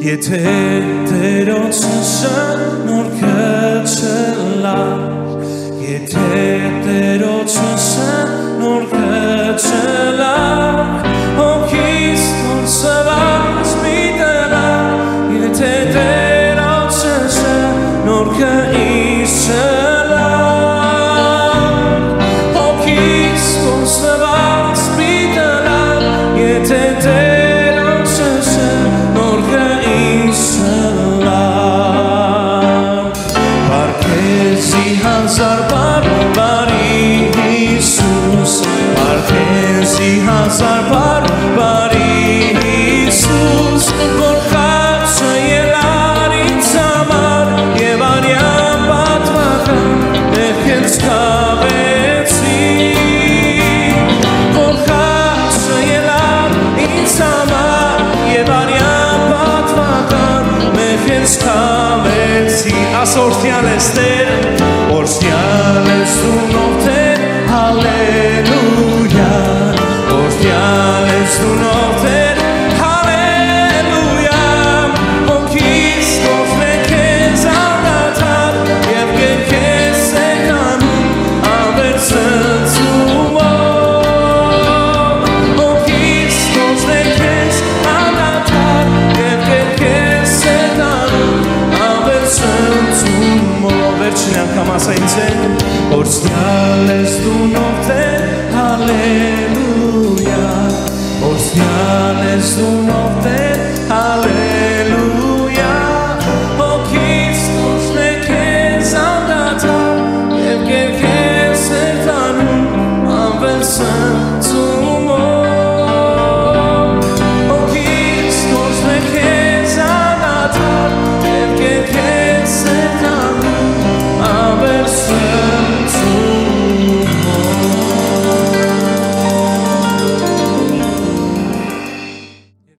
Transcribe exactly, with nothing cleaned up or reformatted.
Եթե Տերոցը նոր կչլար, եթե Տերոցը նոր կչլար, հոգիս կորսված մի տեղար, եթե Տերոցը նոր կիշխլար, հոգիս կորսված մի տեղար, եթե Տերոցը նոր կիշխլար, Պարքեզի հազար բարբարի Հիսուս, Պարքեզի հազար բարբարի Հիսուս, որ խաչը ելար ինձ համար և արյան պատվական ներքենց կավեցի, որ խաչը ելար ինձ համար և արյան պատվական ներքենց կավեցի, ասորդյան ես Տեր